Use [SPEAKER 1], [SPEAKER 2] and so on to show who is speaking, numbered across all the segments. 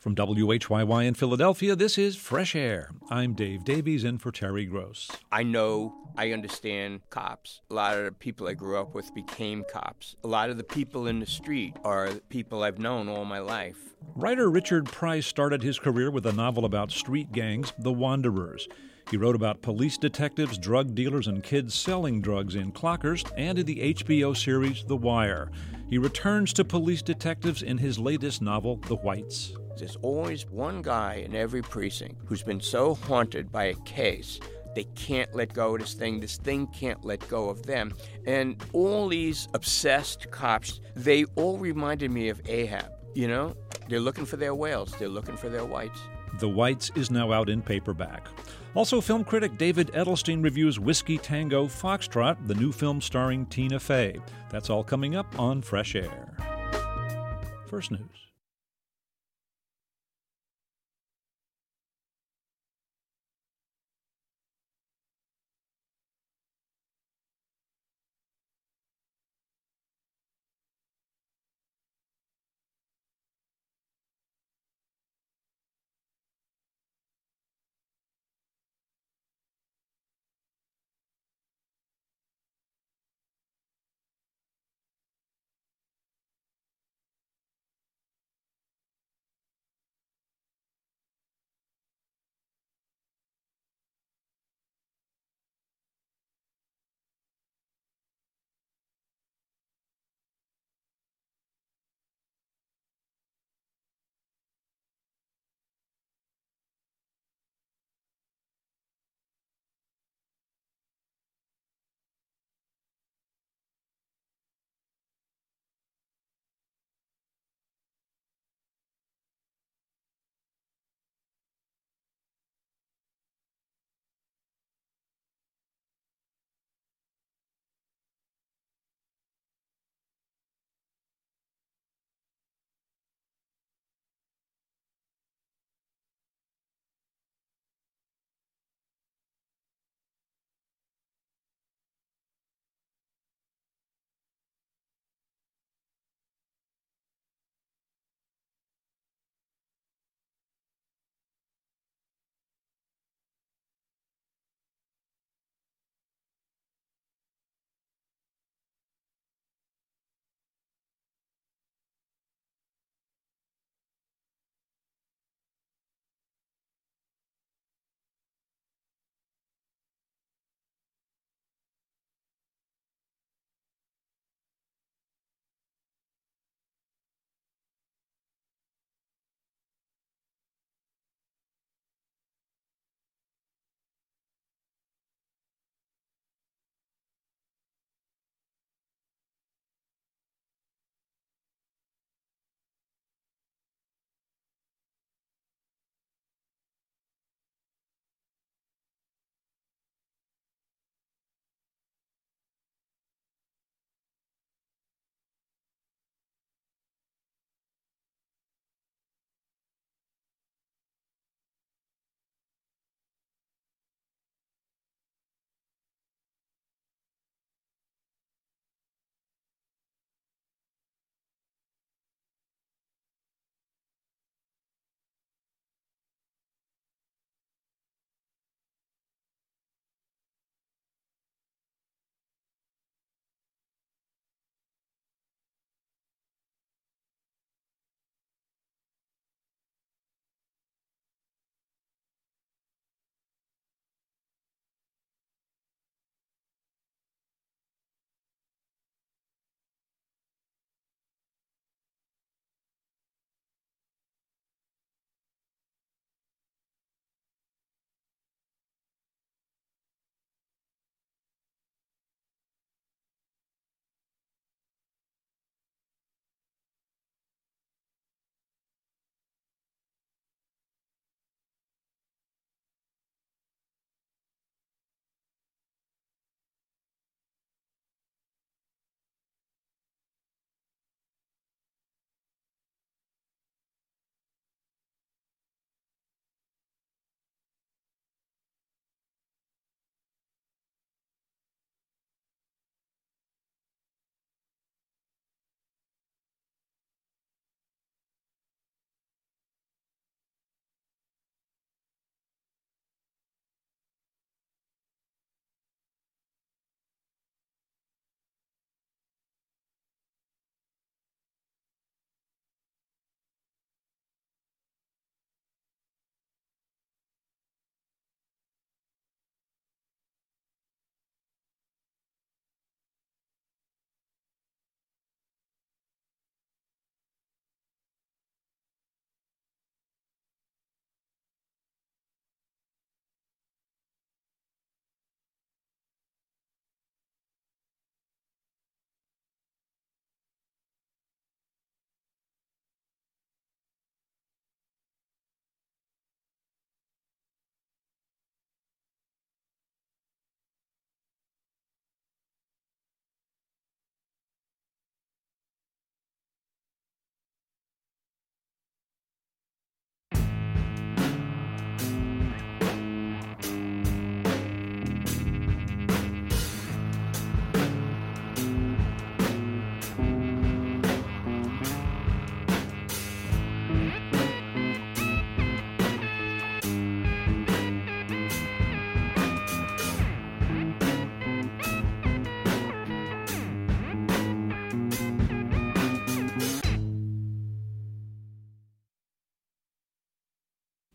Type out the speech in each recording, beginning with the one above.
[SPEAKER 1] From WHYY in Philadelphia, this is Fresh Air. I'm Dave Davies in for Terry Gross.
[SPEAKER 2] I understand cops. A lot of the people I grew up with became cops. A lot of the people in the street are people I've known all my life.
[SPEAKER 1] Writer Richard Price started his career with a novel about street gangs, The Wanderers. He wrote about police detectives, drug dealers, and kids selling drugs in Clockers and in the HBO series The Wire. He returns to police detectives in his latest novel, The Whites.
[SPEAKER 2] There's always one guy in every precinct who's been so haunted by a case, they can't let go of this thing can't let go of them. And all these obsessed cops, they all reminded me of Ahab, you know? They're looking for their whales, they're looking for their whites.
[SPEAKER 1] The Whites is now out in paperback. Also, film critic David Edelstein reviews Whiskey Tango Foxtrot, the new film starring Tina Fey. That's all coming up on Fresh Air. First News.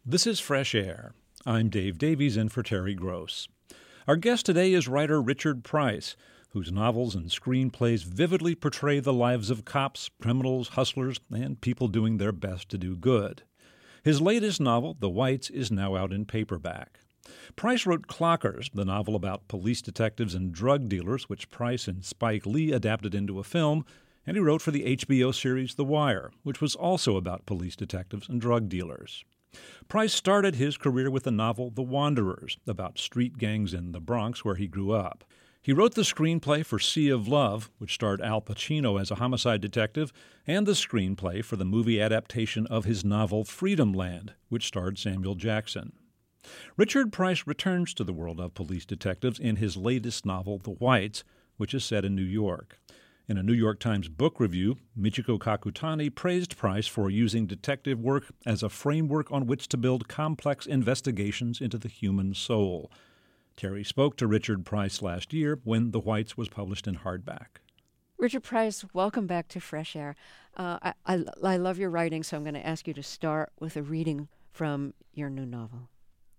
[SPEAKER 1] This is Fresh Air. I'm Dave Davies in for Terry Gross. Our guest today is writer Richard Price, whose novels and screenplays vividly portray the lives of cops, criminals, hustlers, and people doing their best to do good. His latest novel, The Whites, is now out in paperback. Price wrote Clockers, the novel about police detectives and drug dealers, which Price and Spike Lee adapted into a film, and he wrote for the HBO series The Wire, which was also about police detectives and drug dealers. Price started his career with the novel The Wanderers, about street gangs in the Bronx where he grew up. He wrote the screenplay for Sea of Love, which starred Al Pacino as a homicide detective, and the screenplay for the movie adaptation of his novel Freedom Land, which starred Samuel Jackson. Richard Price returns to the world of police detectives in his latest novel, The Whites, which is set in New York. In a New York Times book review, Michiko Kakutani praised Price for using detective work as a framework on which to build complex investigations into the human soul. Terry spoke to Richard Price last year when The Whites was published in hardback.
[SPEAKER 3] Richard Price, welcome back to Fresh Air. I love your writing, so I'm going to ask you to start with a reading from your new novel.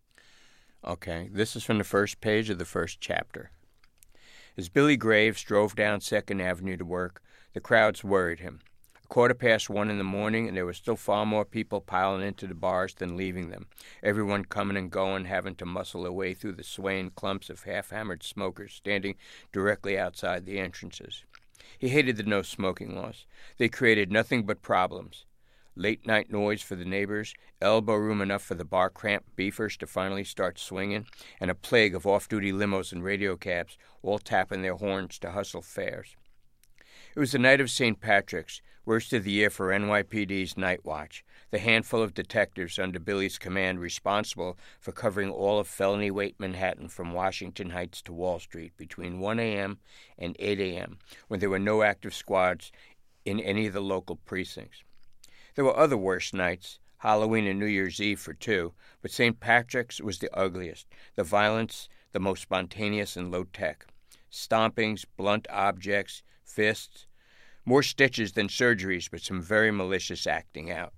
[SPEAKER 2] Okay, this is from the first page of the first chapter. As Billy Graves drove down 2nd Avenue to work, the crowds worried him. 1:15 in the morning, and there were still far more people piling into the bars than leaving them, everyone coming and going, having to muscle their way through the swaying clumps of half-hammered smokers standing directly outside the entrances. He hated the no-smoking laws. They created nothing but problems. Late-night noise for the neighbors, elbow room enough for the bar-cramped beefers to finally start swinging, and a plague of off-duty limos and radio cabs, all tapping their horns to hustle fares. It was the night of St. Patrick's, worst of the year for NYPD's Night Watch, the handful of detectives under Billy's command responsible for covering all of felony-weight Manhattan from Washington Heights to Wall Street between 1 a.m. and 8 a.m., when there were no active squads in any of the local precincts. There were other worse nights, Halloween and New Year's Eve for two, but St. Patrick's was the ugliest, the violence the most spontaneous and low-tech. Stompings, blunt objects, fists, more stitches than surgeries, but some very malicious acting out.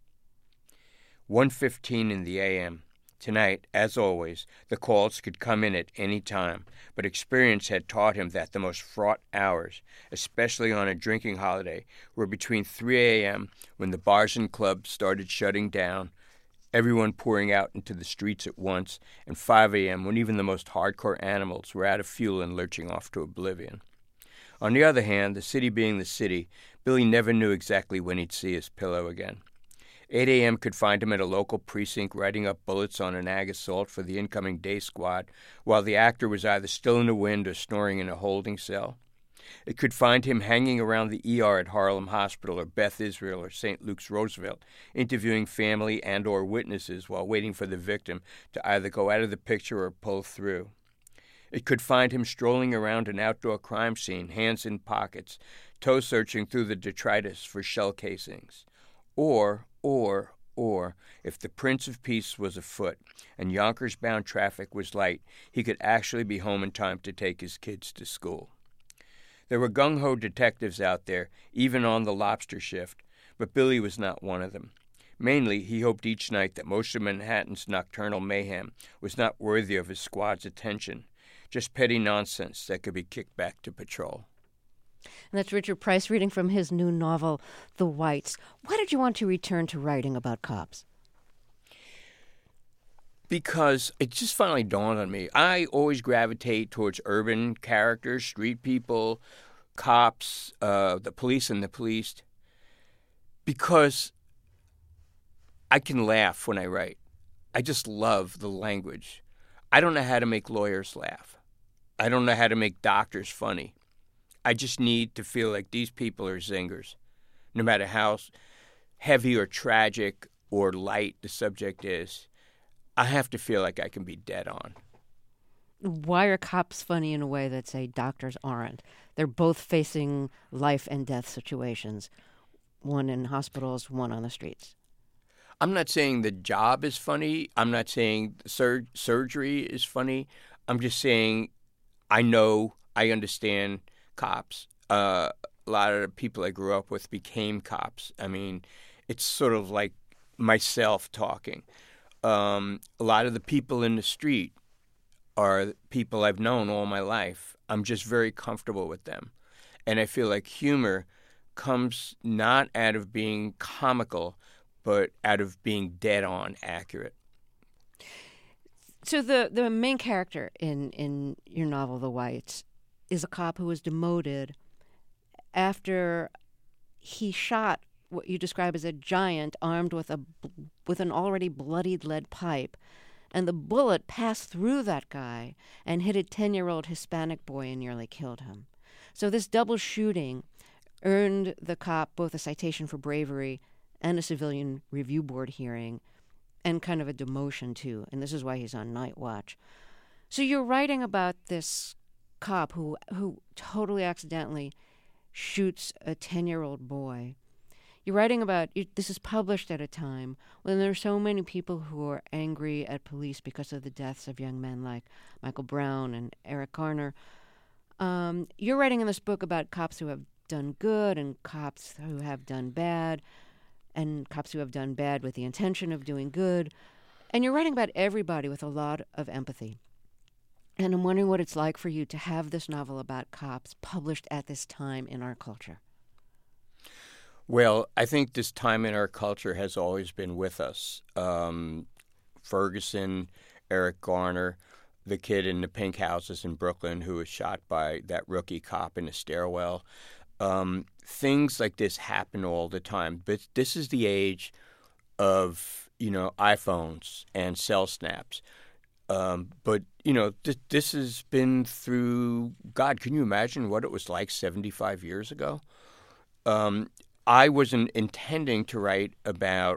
[SPEAKER 2] 1:15 in the a.m. Tonight, as always, the calls could come in at any time, but experience had taught him that the most fraught hours, especially on a drinking holiday, were between 3 a.m., when the bars and clubs started shutting down, everyone pouring out into the streets at once, and 5 a.m., when even the most hardcore animals were out of fuel and lurching off to oblivion. On the other hand, the city being the city, Billy never knew exactly when he'd see his pillow again. 8 a.m. could find him at a local precinct writing up bullets on an ag assault for the incoming day squad, while the actor was either still in the wind or snoring in a holding cell. It could find him hanging around the ER at Harlem Hospital or Beth Israel or St. Luke's Roosevelt, interviewing family and or witnesses while waiting for the victim to either go out of the picture or pull through. It could find him strolling around an outdoor crime scene, hands in pockets, toe-searching through the detritus for shell casings. Or, if the Prince of Peace was afoot and Yonkers-bound traffic was light, he could actually be home in time to take his kids to school. There were gung-ho detectives out there, even on the lobster shift, but Billy was not one of them. Mainly, he hoped each night that most of Manhattan's nocturnal mayhem was not worthy of his squad's attention, just petty nonsense that could be kicked back to patrol.
[SPEAKER 3] And that's Richard Price reading from his new novel, The Whites. Why did you want to return to writing about cops?
[SPEAKER 2] Because it just finally dawned on me. I always gravitate towards urban characters, street people, cops, the police and the policed, because I can laugh when I write. I just love the language. I don't know how to make lawyers laugh. I don't know how to make doctors funny. I just need to feel like these people are zingers, no matter how heavy or tragic or light the subject is. I have to feel like I can be dead on.
[SPEAKER 3] Why are cops funny in a way that, say, doctors aren't? They're both facing life and death situations, one in hospitals, one on the streets.
[SPEAKER 2] I'm not saying the job is funny. I'm not saying surgery is funny. I'm just saying I understand cops. A lot of the people I grew up with became cops. I mean, it's sort of like myself talking. A lot of the people in the street are people I've known all my life. I'm just very comfortable with them. And I feel like humor comes not out of being comical, but out of being dead on accurate.
[SPEAKER 3] So the main character in your novel, The Whites, is a cop who was demoted after he shot what you describe as a giant armed with an already bloodied lead pipe, and the bullet passed through that guy and hit a 10-year-old Hispanic boy and nearly killed him. So this double shooting earned the cop both a citation for bravery and a civilian review board hearing, and kind of a demotion too, and this is why he's on night watch. So you're writing about this cop who totally accidentally shoots a 10-year-old boy. You're writing about, this is published at a time when there are so many people who are angry at police because of the deaths of young men like Michael Brown and Eric Garner. You're writing in this book about cops who have done good and cops who have done bad, and cops who have done bad with the intention of doing good. And you're writing about everybody with a lot of empathy. And I'm wondering what it's like for you to have this novel about cops published at this time in our culture.
[SPEAKER 2] Well, I think this time in our culture has always been with us. Ferguson, Eric Garner, the kid in the pink houses in Brooklyn who was shot by that rookie cop in the stairwell. Things like this happen all the time. But this is the age of, iPhones and cell snaps. But, this has been through, God, can you imagine what it was like 75 years ago? I wasn't intending to write about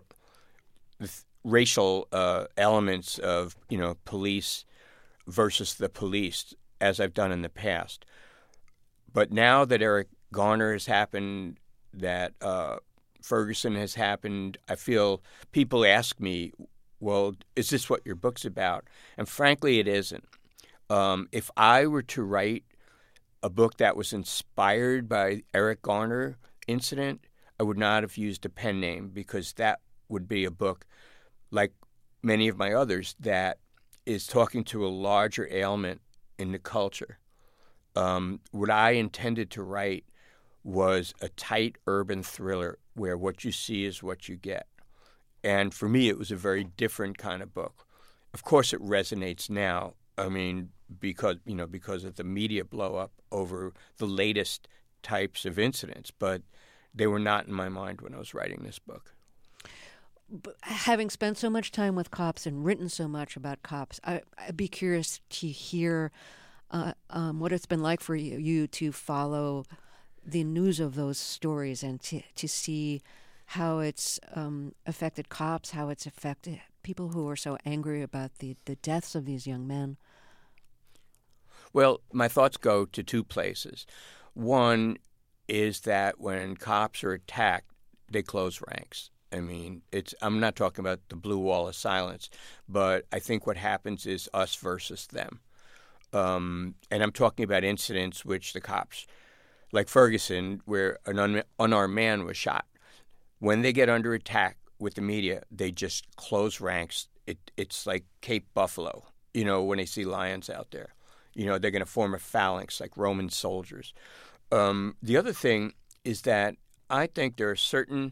[SPEAKER 2] racial elements of, police versus the police, as I've done in the past. But now that Eric Garner has happened, that Ferguson has happened, I feel people ask me, well, is this what your book's about? And frankly, it isn't. If I were to write a book that was inspired by Eric Garner incident, I would not have used a pen name, because that would be a book, like many of my others, that is talking to a larger ailment in the culture. What I intended to write was a tight urban thriller where what you see is what you get. And for me, it was a very different kind of book. Of course, it resonates now. I mean, because of the media blow up over the latest types of incidents, but they were not in my mind when I was writing this book.
[SPEAKER 3] But having spent so much time with cops and written so much about cops, I'd be curious to hear what it's been like for you to follow the news of those stories and to see how it's affected cops, how it's affected people who are so angry about the deaths of these young men.
[SPEAKER 2] Well, my thoughts go to two places. One is that when cops are attacked, they close ranks. I mean, I'm not talking about the blue wall of silence, but I think what happens is us versus them. And I'm talking about incidents which the cops, like Ferguson, where an unarmed man was shot. When they get under attack with the media, they just close ranks. It's like Cape Buffalo, when they see lions out there. They're going to form a phalanx like Roman soldiers. The other thing is that I think there are certain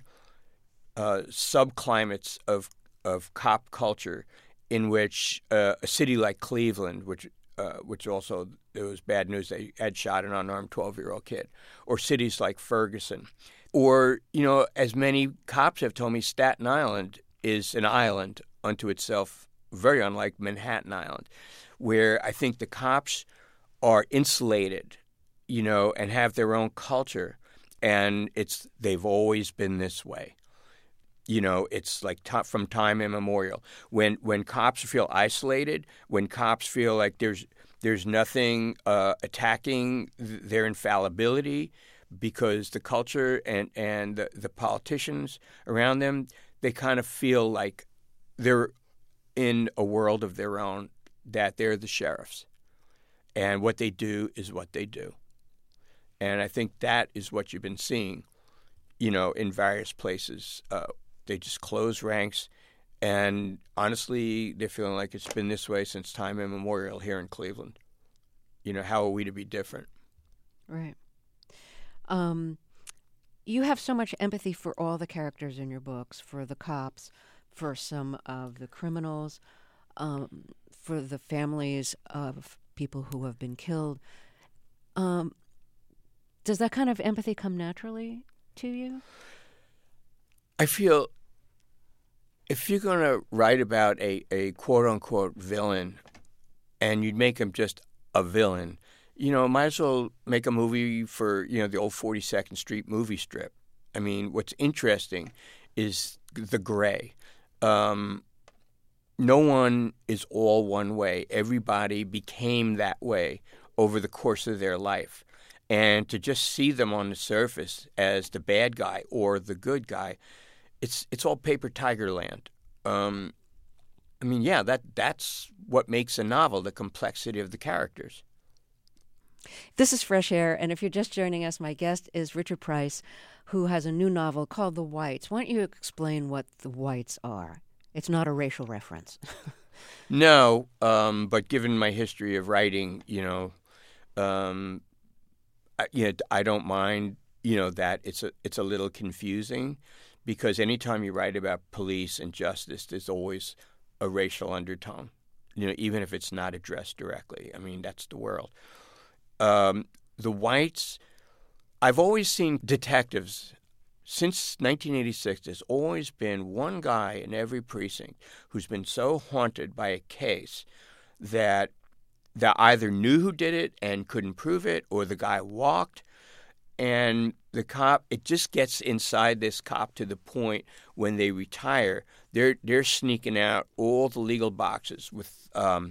[SPEAKER 2] subclimates of cop culture in which a city like Cleveland, which also there was bad news they had shot an unarmed 12-year-old kid, or cities like Ferguson, or as many cops have told me, Staten Island is an island unto itself, very unlike Manhattan Island, where I think the cops are insulated, and have their own culture, and they've always been this way. It's like from time immemorial. When cops feel isolated, when cops feel like there's nothing attacking their infallibility, because the culture and the politicians around them, they kind of feel like they're in a world of their own, that they're the sheriffs, and what they do is what they do. And I think that is what you've been seeing, in various places. They just close ranks, And honestly, they're feeling like it's been this way since time immemorial here in Cleveland. How are we to be different?
[SPEAKER 3] Right. You have so much empathy for all the characters in your books, for the cops, for some of the criminals, for the families of people who have been killed. Does that kind of empathy come naturally to you?
[SPEAKER 2] I feel if you're going to write about a quote-unquote villain and you'd make him just a villain, might as well make a movie for, the old 42nd Street movie strip. I mean, what's interesting is the gray. No one is all one way. Everybody became that way over the course of their life. And to just see them on the surface as the bad guy or the good guy, it's all paper tiger land. That's what makes a novel, the complexity of the characters.
[SPEAKER 3] This is Fresh Air, and if you're just joining us, my guest is Richard Price, who has a new novel called The Whites. Why don't you explain what the Whites are? It's not a racial reference.
[SPEAKER 2] No, but given my history of writing, I don't mind, that it's a little confusing, because anytime you write about police and justice, there's always a racial undertone, even if it's not addressed directly. I mean, that's the world. The Whites, I've always seen detectives. Since 1986, there's always been one guy in every precinct who's been so haunted by a case that either knew who did it and couldn't prove it, or the guy walked, and the cop, it just gets inside this cop to the point when they retire, they're sneaking out all the legal boxes with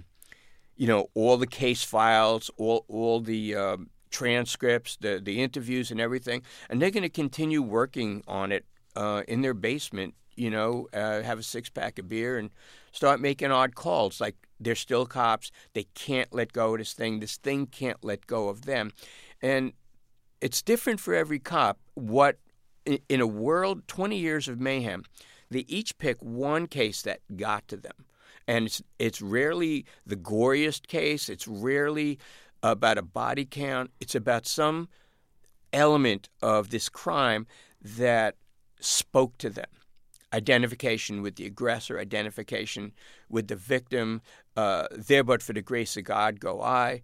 [SPEAKER 2] all the case files, all the transcripts, the interviews and everything, and they're going to continue working on it in their basement, have a six-pack of beer and start making odd calls. Like, they're still cops. They can't let go of this thing. This thing can't let go of them. And it's different for every cop. What, in a world, 20 years of mayhem, they each pick one case that got to them. And it's rarely the goriest case. It's rarely about a body count. It's about some element of this crime that spoke to them. Identification with the aggressor, identification with the victim. There but for the grace of God go I.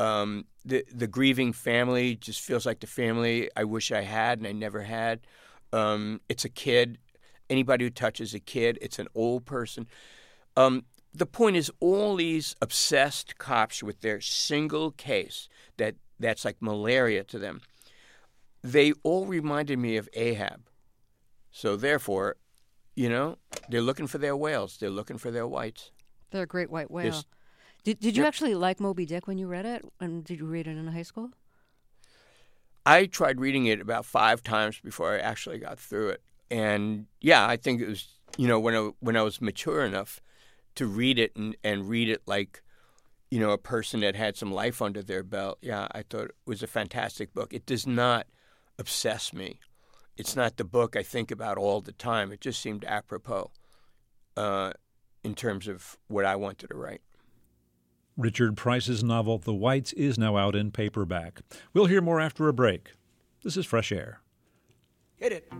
[SPEAKER 2] The grieving family just feels like the family I wish I had and I never had. It's a kid. Anybody who touches a kid, it's an old person. The point is, all these obsessed cops with their single case that's like malaria to them, they all reminded me of Ahab. So therefore, they're looking for their whales. They're looking for their whites.
[SPEAKER 3] They're a great white whale. Did you actually like Moby Dick when you read it? And did you read it in high school?
[SPEAKER 2] I tried reading it about 5 times before I actually got through it. And yeah, I think it was, when I was mature enough to read it and read it like, a person that had some life under their belt. Yeah, I thought it was a fantastic book. It does not obsess me. It's not the book I think about all the time. It just seemed apropos in terms of what I wanted to write.
[SPEAKER 1] Richard Price's novel, The Whites, is now out in paperback. We'll hear more after a break. This is Fresh Air.
[SPEAKER 4] Hit it.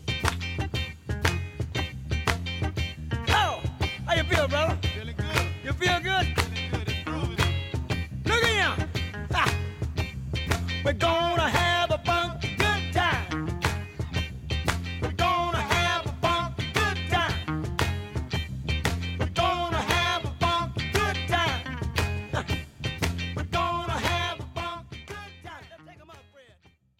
[SPEAKER 4] Oh, how you feel, brother? Feeling good. You feel good? Feeling good. It's groovy. Look at him. Ha. We're gonna have a funky good time. We're gonna have a funky good time. We're gonna have a funky good time. We're gonna have a funky good time. Let's take 'em up, Fred.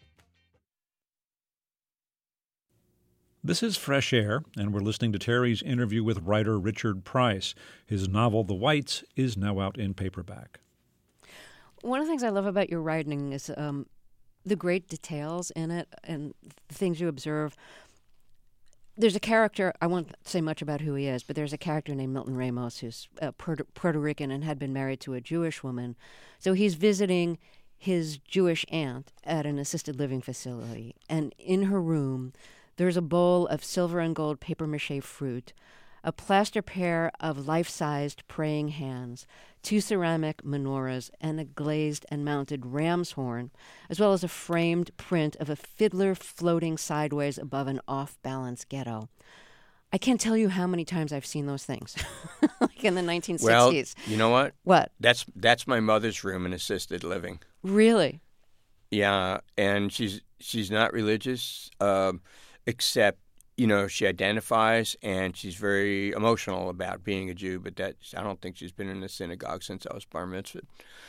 [SPEAKER 1] This is Fresh Air, and we're listening to Terry's interview with writer Richard Price. His novel, The Whites, is now out in paperback.
[SPEAKER 3] One of the things I love about your writing is the great details in it and the things you observe. There's a character, I won't say much about who he is, but there's a character named Milton Ramos who's Puerto Rican and had been married to a Jewish woman. So he's visiting his Jewish aunt at an assisted living facility. And in her room, there's a bowl of silver and gold papier-mâché fruit, a plaster pair of life-sized praying hands, 2 ceramic menorahs, and a glazed and mounted ram's horn, as well as a framed print of a fiddler floating sideways above an off-balance ghetto. I can't tell you how many times I've seen those things, like in the 1960s.
[SPEAKER 2] Well, you know what?
[SPEAKER 3] What?
[SPEAKER 2] That's my mother's room in assisted living.
[SPEAKER 3] Really?
[SPEAKER 2] Yeah, and she's not religious, except, she identifies, and she's very emotional about being a Jew, but I don't think she's been in a synagogue since I was bar mitzvahed.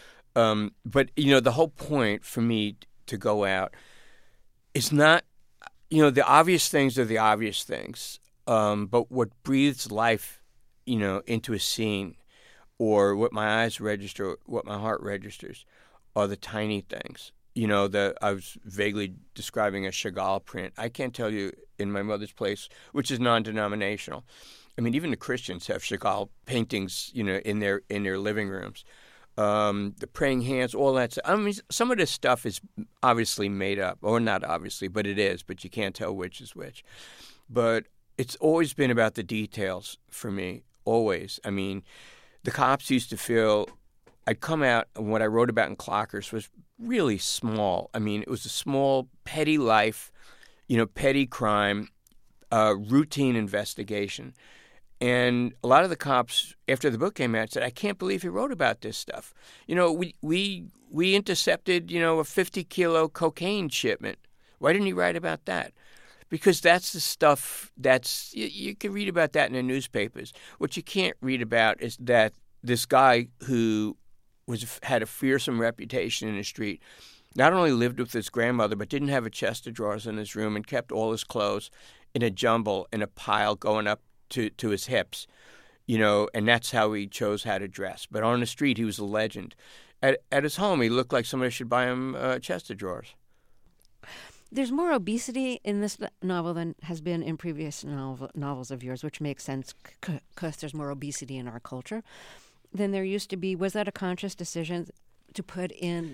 [SPEAKER 2] But, the whole point for me to go out is not, the obvious things are the obvious things, but what breathes life, into a scene, or what my eyes register, what my heart registers, are the tiny things. I was vaguely describing a Chagall print. I can't tell you in my mother's place, which is non-denominational. I mean, even the Christians have Chagall paintings, in their living rooms. The praying hands, all that stuff. I mean, some of this stuff is obviously made up, or not obviously, but it is. But you can't tell which is which. But it's always been about the details for me, always. I mean, the cops used to feel I'd come out, and what I wrote about in Clockers was really small. I mean, it was a small, petty life, petty crime, routine investigation. And a lot of the cops, after the book came out, said, I can't believe he wrote about this stuff. We intercepted, a 50-kilo cocaine shipment. Why didn't he write about that? Because that's the stuff you can read about that in the newspapers. What you can't read about is that this guy who had a fearsome reputation in the street not only lived with his grandmother, but didn't have a chest of drawers in his room and kept all his clothes in a jumble, in a pile going up to his hips, and that's how he chose how to dress. But on the street, he was a legend. At his home, he looked like somebody should buy him a chest of drawers.
[SPEAKER 3] There's more obesity in this novel than has been in previous novels of yours, which makes sense because there's more obesity in our culture than there used to be. Was that a conscious decision to put in,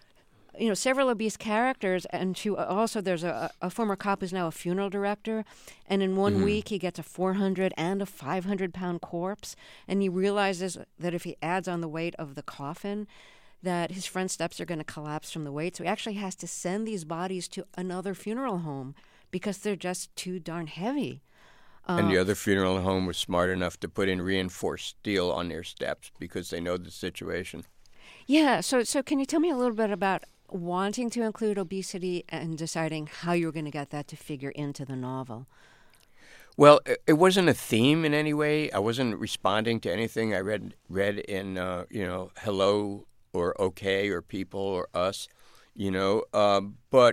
[SPEAKER 3] several obese characters, and to also there's a former cop who's now a funeral director, and in one week he gets a 400 and a 500-pound corpse, and he realizes that if he adds on the weight of the coffin, that his front steps are going to collapse from the weight. So he actually has to send these bodies to another funeral home because they're just too darn heavy.
[SPEAKER 2] And the other funeral home was smart enough to put in reinforced steel on their steps because they know the situation.
[SPEAKER 3] Yeah, so can you tell me a little bit about wanting to include obesity and deciding how you were going to get that to figure into the novel?
[SPEAKER 2] Well, it wasn't a theme in any way. I wasn't responding to anything I read in, Hello or Okay or People or Us, But,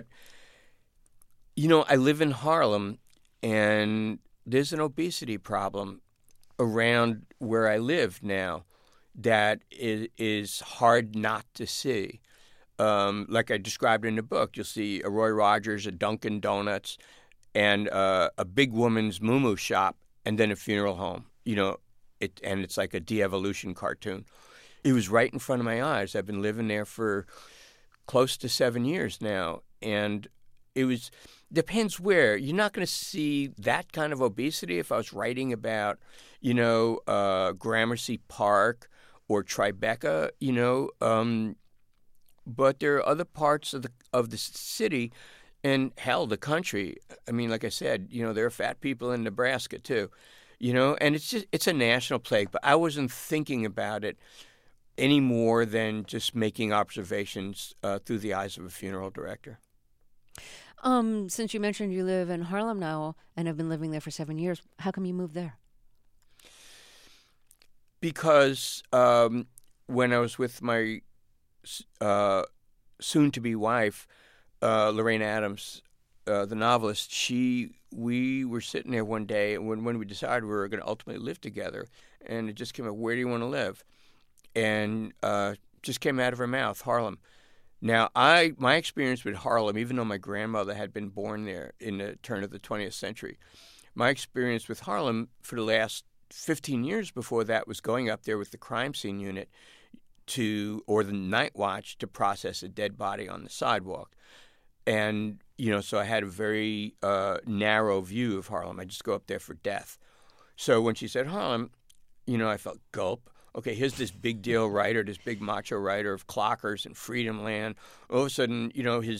[SPEAKER 2] I live in Harlem, and there's an obesity problem around where I live now that is hard not to see. Like I described in the book, you'll see a Roy Rogers, a Dunkin' Donuts, and a big woman's moo-moo shop, and then a funeral home. And it's like a de-evolution cartoon. It was right in front of my eyes. I've been living there for close to 7 years now, and it was depends where. You're not going to see that kind of obesity if I was writing about, Gramercy Park or Tribeca, but there are other parts of the city and, hell, the country. I mean, like I said, there are fat people in Nebraska too, and it's a national plague, but I wasn't thinking about it any more than just making observations through the eyes of a funeral director.
[SPEAKER 3] Since you mentioned you live in Harlem now and have been living there for 7 years, how come you moved there?
[SPEAKER 2] Because when I was with my soon-to-be wife, Lorraine Adams, the novelist, we were sitting there one day, and when we decided we were going to ultimately live together, and it just came up, where do you want to live? And just came out of her mouth, Harlem. Now, my experience with Harlem, even though my grandmother had been born there in the turn of the 20th century, my experience with Harlem for the last 15 years before that was going up there with the crime scene unit or the night watch to process a dead body on the sidewalk. And, so I had a very narrow view of Harlem. I just go up there for death. So when she said Harlem, I felt gulp. Okay, here's this big deal writer, this big macho writer of Clockers and Freedom Land. All of a sudden,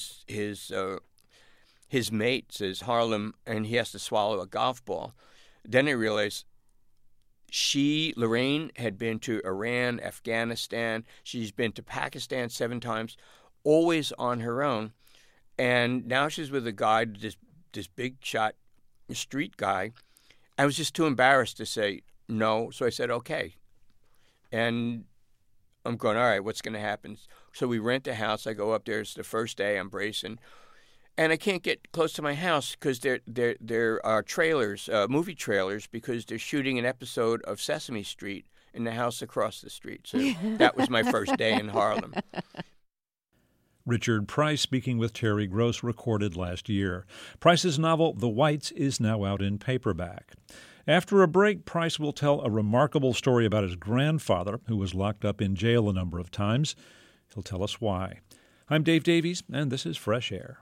[SPEAKER 2] his mate says Harlem, and he has to swallow a golf ball. Then I realized Lorraine, had been to Iran, Afghanistan. She's been to Pakistan 7 times, always on her own. And now she's with a guy, this big shot street guy. I was just too embarrassed to say no, so I said okay. And I'm going, all right, what's going to happen? So we rent a house. I go up there. It's the first day. I'm bracing. And I can't get close to my house because there are trailers, movie trailers, because they're shooting an episode of Sesame Street in the house across the street. So that was my first day in Harlem.
[SPEAKER 1] Richard Price speaking with Terry Gross, recorded last year. Price's novel, The Whites, is now out in paperback. After a break, Price will tell a remarkable story about his grandfather, who was locked up in jail a number of times. He'll tell us why. I'm Dave Davies, and this is Fresh Air.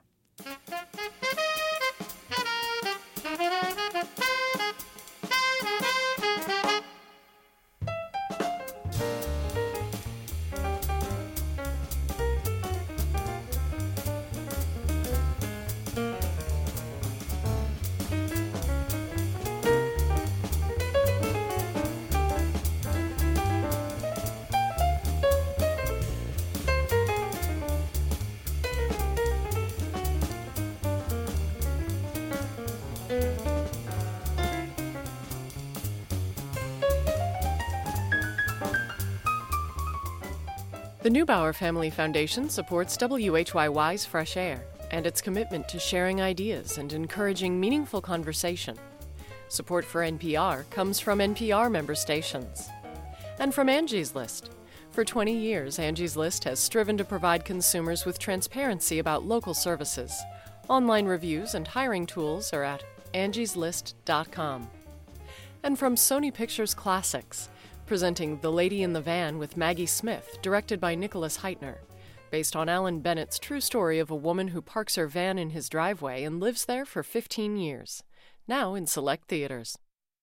[SPEAKER 5] The Neubauer Family Foundation supports WHYY's Fresh Air and its commitment to sharing ideas and encouraging meaningful conversation. Support for NPR comes from NPR member stations. And from Angie's List. For 20 years, Angie's List has striven to provide consumers with transparency about local services. Online reviews and hiring tools are at angieslist.com. And from Sony Pictures Classics, presenting The Lady in the Van with Maggie Smith, directed by Nicholas Heitner, based on Alan Bennett's true story of a woman who parks her van in his driveway and lives there for 15 years. Now in select theaters.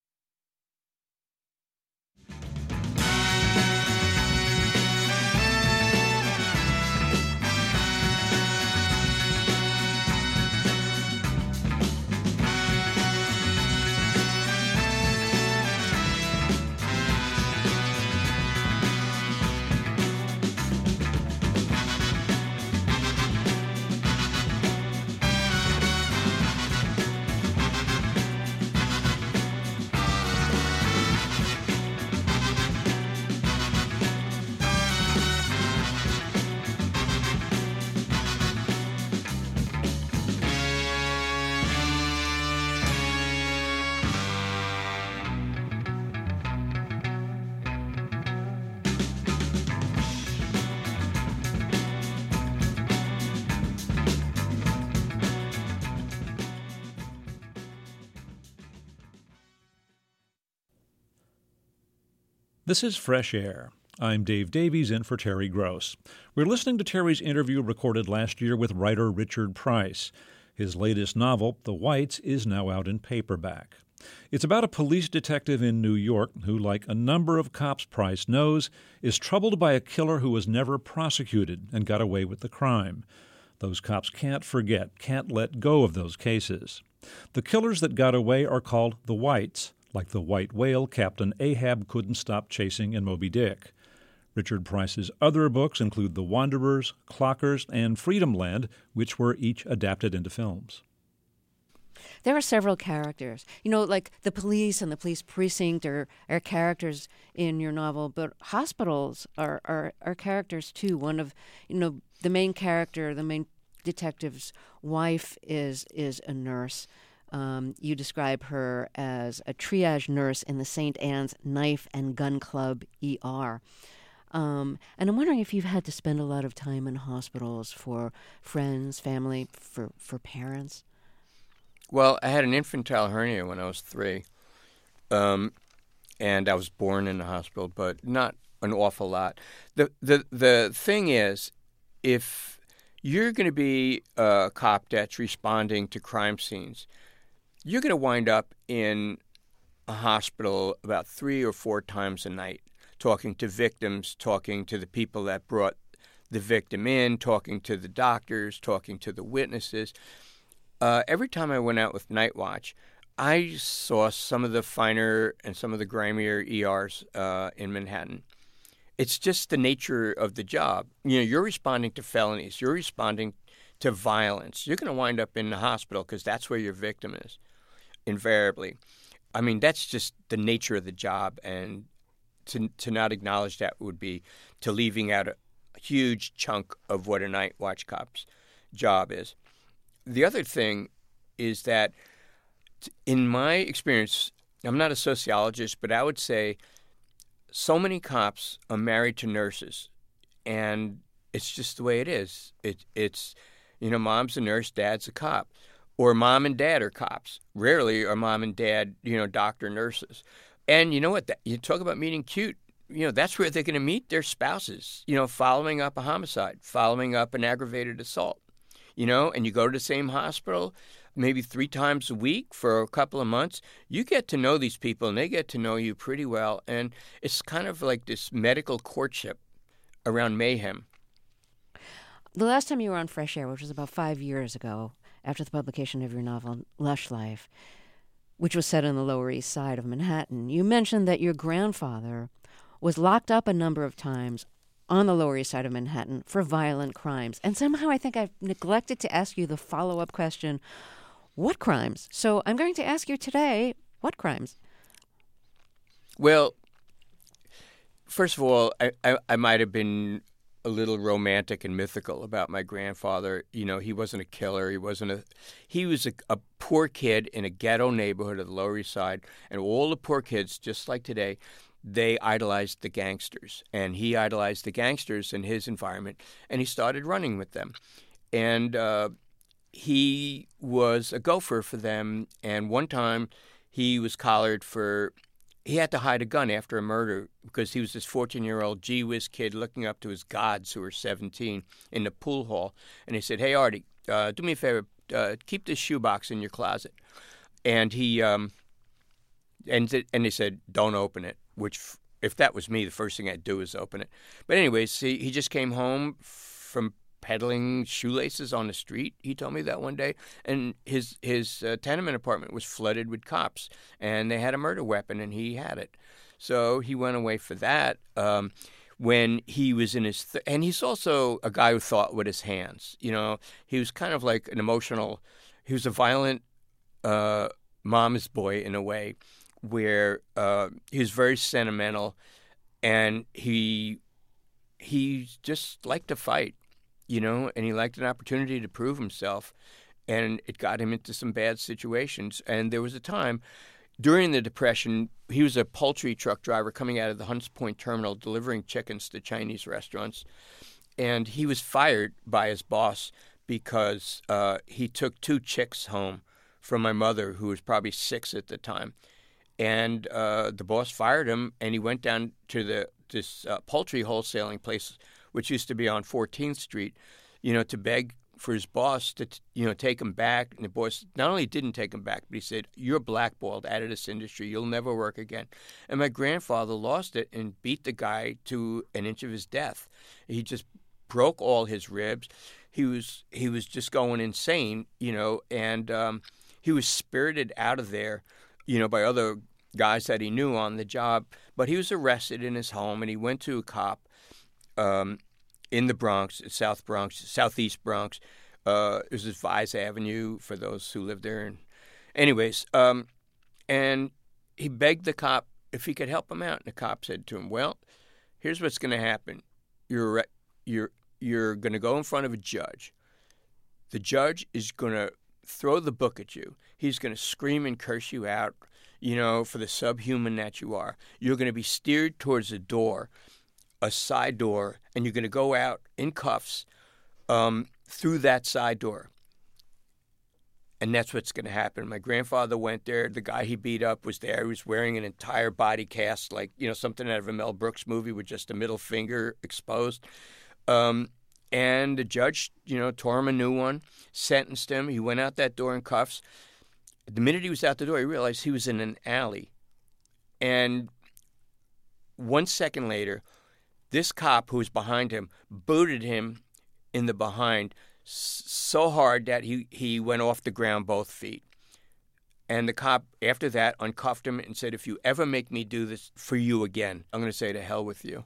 [SPEAKER 1] This is Fresh Air. I'm Dave Davies, in for Terry Gross. We're listening to Terry's interview recorded last year with writer Richard Price. His latest novel, The Whites, is now out in paperback. It's about a police detective in New York who, like a number of cops Price knows, is troubled by a killer who was never prosecuted and got away with the crime. Those cops can't forget, can't let go of those cases. The killers that got away are called the Whites, like the white whale Captain Ahab couldn't stop chasing in Moby Dick. Richard Price's other books include The Wanderers, Clockers, and Freedom Land, which were each adapted into films.
[SPEAKER 3] There are several characters. Like the police and the police precinct are characters in your novel, but hospitals are characters too. One of, the main character, the main detective's wife is a nurse. You describe her as a triage nurse in the St. Anne's Knife and Gun Club ER. And I'm wondering if you've had to spend a lot of time in hospitals for friends, family, for parents.
[SPEAKER 2] Well, I had an infantile hernia when I was 3, and I was born in the hospital, but not an awful lot. The thing is, if you're going to be a cop that's responding to crime scenes, you're going to wind up in a hospital about 3 or 4 times a night, talking to victims, talking to the people that brought the victim in, talking to the doctors, talking to the witnesses. Every time I went out with Night Watch, I saw some of the finer and some of the grimier ERs in Manhattan. It's just the nature of the job. You're responding to felonies. You're responding to violence. You're going to wind up in the hospital because that's where your victim is, invariably. I mean, that's just the nature of the job, and to not acknowledge that would be to leaving out a huge chunk of what a Night Watch cop's job is. The other thing is that, in my experience, I'm not a sociologist, but I would say so many cops are married to nurses, and it's just the way it is. It's mom's a nurse, dad's a cop. Or mom and dad are cops. Rarely are mom and dad, doctor nurses. And you know what? You talk about meeting cute. That's where they're going to meet their spouses, following up a homicide, following up an aggravated assault, and you go to the same hospital maybe 3 times a week for a couple of months. You get to know these people, and they get to know you pretty well. And it's kind of like this medical courtship around mayhem.
[SPEAKER 3] The last time you were on Fresh Air, which was about 5 years ago, after the publication of your novel, Lush Life, which was set on the Lower East Side of Manhattan, you mentioned that your grandfather was locked up a number of times on the Lower East Side of Manhattan for violent crimes. And somehow I think I've neglected to ask you the follow-up question, what crimes? So I'm going to ask you today, what crimes?
[SPEAKER 2] Well, first of all, I might have been a little romantic and mythical about my grandfather. He wasn't a killer. He was a poor kid in a ghetto neighborhood of the Lower East Side, and all the poor kids, just like today, they idolized the gangsters, and he idolized the gangsters in his environment, and he started running with them. And he was a gopher for them, and one time he was collared he had to hide a gun after a murder because he was this 14-year-old gee-whiz kid looking up to his gods who were 17 in the pool hall. And he said, "Hey, Artie, do me a favor, keep this shoebox in your closet." And he and they said, "Don't open it," which, if that was me, the first thing I'd do is open it. But anyways, he just came home from peddling shoelaces on the street. He told me that one day, and his tenement apartment was flooded with cops, and they had a murder weapon, and he had it. So he went away for that. When he was in his and he's also a guy who thought with his hands. He was kind of like he was a violent mama's boy in a way, where he was very sentimental, and he just liked to fight. And he liked an opportunity to prove himself, and it got him into some bad situations. And there was a time during the Depression, he was a poultry truck driver coming out of the Hunts Point terminal delivering chickens to Chinese restaurants, and he was fired by his boss because he took 2 chicks home from my mother, who was probably 6 at the time. And the boss fired him, and he went down to this poultry wholesaling place, which used to be on 14th Street, to beg for his boss to, take him back. And the boss not only didn't take him back, but he said, "You're blackballed out of this industry. You'll never work again." And my grandfather lost it and beat the guy to an inch of his death. He just broke all his ribs. He was just going insane, and he was spirited out of there, by other guys that he knew on the job. But he was arrested in his home, and he went to a cop in the Bronx, Southeast Bronx. It was Vise Avenue for those who lived there. And anyways, and he begged the cop if he could help him out. And the cop said to him, "Well, here's what's going to happen. You're going to go in front of a judge. The judge is going to throw the book at you. He's going to scream and curse you out, for the subhuman that you are. You're going to be steered towards a door, a side door, and you're going to go out in cuffs through that side door." And that's what's going to happen. My grandfather went there. The guy he beat up was there. He was wearing an entire body cast, like, something out of a Mel Brooks movie with just a middle finger exposed. And the judge, tore him a new one, sentenced him. He went out that door in cuffs. The minute he was out the door, he realized he was in an alley And 1 second later, this cop who was behind him booted him in the behind so hard that he went off the ground both feet. And the cop, after that, uncuffed him and said, if you ever make me do this for you again, I'm going to say to hell with you.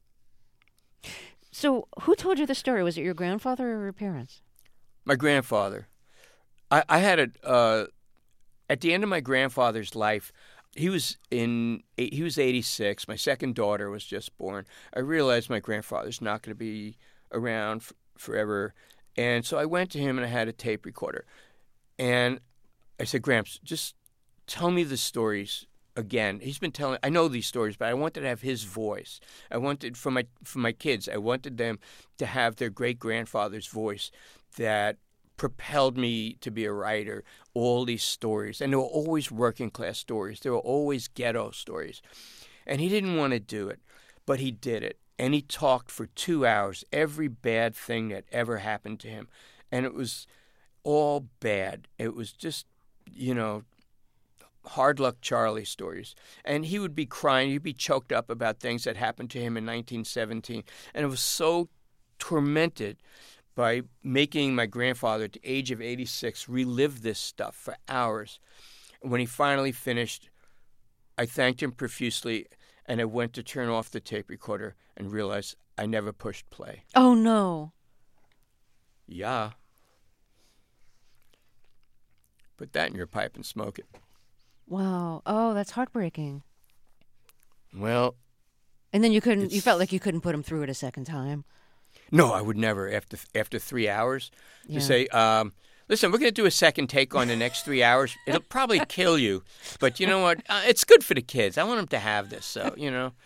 [SPEAKER 3] So who told you the story? Was it your grandfather or your parents?
[SPEAKER 2] My grandfather. I had at the end of my grandfather's life, he was 86. My second daughter was just born. I realized my grandfather's not going to be around forever. And so I went to him and I had a tape recorder. And I said, Gramps, just tell me the stories again. He's been telling, I know these stories, but I wanted to have his voice. I wanted, for my kids, I wanted them to have their great-grandfather's voice that propelled me to be a writer, all these stories. And they were always working-class stories. They were always ghetto stories. And he didn't want to do it, but he did it. And he talked for 2 hours, every bad thing that ever happened to him. And it was all bad. It was just, hard luck Charlie stories. And he would be crying. He'd be choked up about things that happened to him in 1917. And it was so tormented by making my grandfather, at the age of 86, relive this stuff for hours. When he finally finished, I thanked him profusely, and I went to turn off the tape recorder and realized I never pushed play.
[SPEAKER 3] Oh, no.
[SPEAKER 2] Yeah. Put that in your pipe and smoke it.
[SPEAKER 3] Wow. Oh, that's heartbreaking.
[SPEAKER 2] Well.
[SPEAKER 3] And then you felt like you couldn't put him through it a second time.
[SPEAKER 2] No, I would never. After 3 hours, to say, listen, we're going to do a second take on the next 3 hours. It'll probably kill you, but you know what? It's good for the kids. I want them to have this, so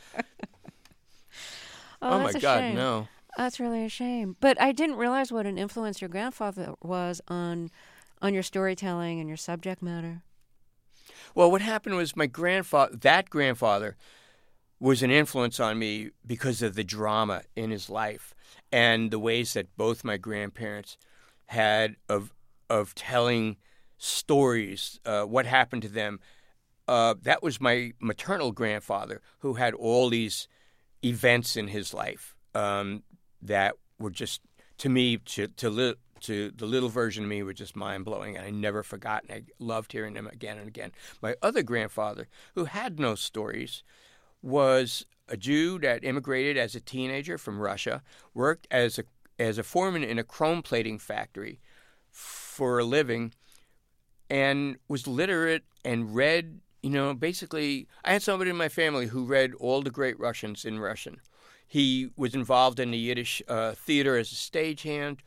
[SPEAKER 2] Oh my God,
[SPEAKER 3] shame.
[SPEAKER 2] No.
[SPEAKER 3] That's really a shame. But I didn't realize what an influence your grandfather was on your storytelling and your subject matter.
[SPEAKER 2] Well, what happened was my grandfather was an influence on me because of the drama in his life and the ways that both my grandparents had of telling stories, what happened to them. That was my maternal grandfather, who had all these events in his life that were just, to me, to the little version of me, were just mind-blowing, and I never forgot, and I loved hearing them again and again. My other grandfather, who had no stories, was a Jew that immigrated as a teenager from Russia, worked as a foreman in a chrome plating factory for a living, and was literate and read, basically, I had somebody in my family who read all the great Russians in Russian. He was involved in the Yiddish theater as a stagehand.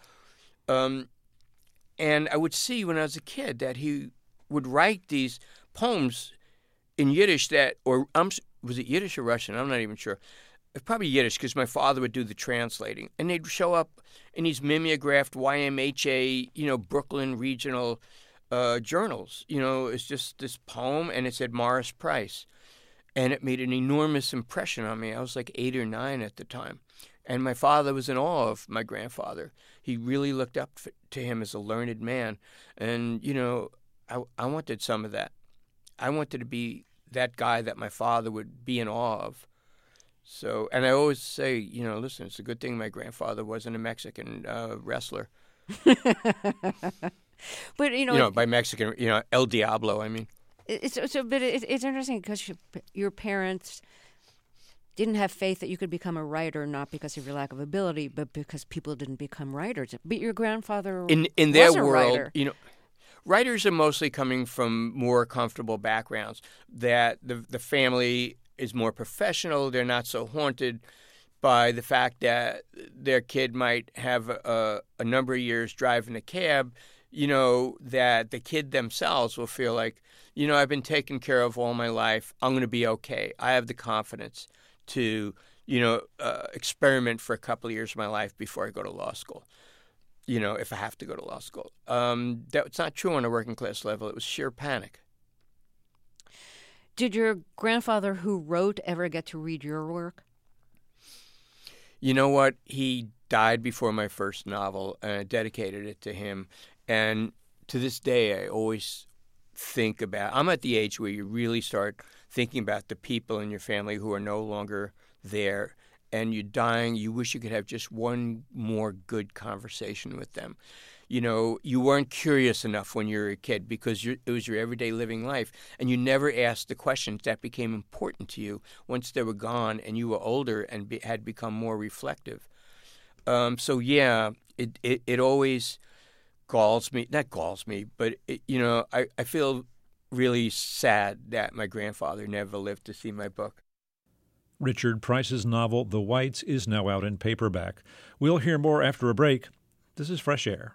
[SPEAKER 2] And I would see when I was a kid that he would write these poems in Yiddish was it Yiddish or Russian? I'm not even sure. It's probably Yiddish because my father would do the translating. And they'd show up in these mimeographed YMHA, Brooklyn regional journals. It's just this poem, and it said Morris Price. And it made an enormous impression on me. I was like 8 or 9 at the time. And my father was in awe of my grandfather. He really looked up to him as a learned man. And, I wanted some of that. I wanted to be that guy that my father would be in awe of. So, and I always say, listen, it's a good thing my grandfather wasn't a Mexican wrestler.
[SPEAKER 3] But,
[SPEAKER 2] by Mexican, El Diablo, I mean.
[SPEAKER 3] It's interesting because your parents didn't have faith that you could become a writer, not because of your lack of ability, but because people didn't become writers. But your grandfather
[SPEAKER 2] in their
[SPEAKER 3] was a
[SPEAKER 2] world,
[SPEAKER 3] writer.
[SPEAKER 2] Writers are mostly coming from more comfortable backgrounds, that the family is more professional. They're not so haunted by the fact that their kid might have a number of years driving a cab, that the kid themselves will feel like, I've been taken care of all my life. I'm going to be okay. I have the confidence to, experiment for a couple of years of my life before I go to law school. If I have to go to law school. That's not true on a working class level. It was sheer panic.
[SPEAKER 3] Did your grandfather who wrote ever get to read your work?
[SPEAKER 2] You know what? He died before my first novel, and I dedicated it to him. And to this day, I always think about. I'm at the age where you really start thinking about the people in your family who are no longer there, and you're dying. You wish you could have just one more good conversation with them. You weren't curious enough when you were a kid because it was your everyday living life, and you never asked the questions that became important to you once they were gone and you were older and had become more reflective. It always galls me, not galls me, but I feel really sad that my grandfather never lived to see my book.
[SPEAKER 1] Richard Price's novel, The Whites, is now out in paperback. We'll hear more after a break. This is Fresh Air.